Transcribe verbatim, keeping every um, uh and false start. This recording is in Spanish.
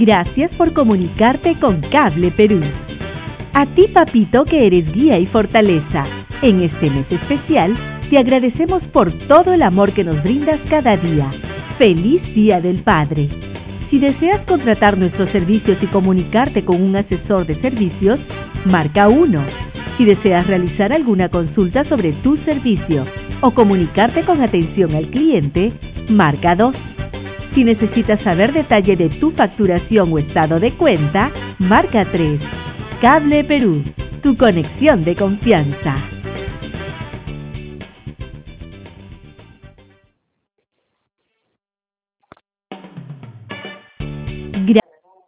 Gracias por comunicarte con Cable Perú. A ti, papito, que eres guía y fortaleza. En este mes especial, te agradecemos por todo el amor que nos brindas cada día. ¡Feliz Día del Padre! Si deseas contratar nuestros servicios y comunicarte con un asesor de servicios, marca uno. Si deseas realizar alguna consulta sobre tu servicio o comunicarte con atención al cliente, marca dos. Si necesitas saber detalle de tu facturación o estado de cuenta, marca tres. Cable Perú, tu conexión de confianza.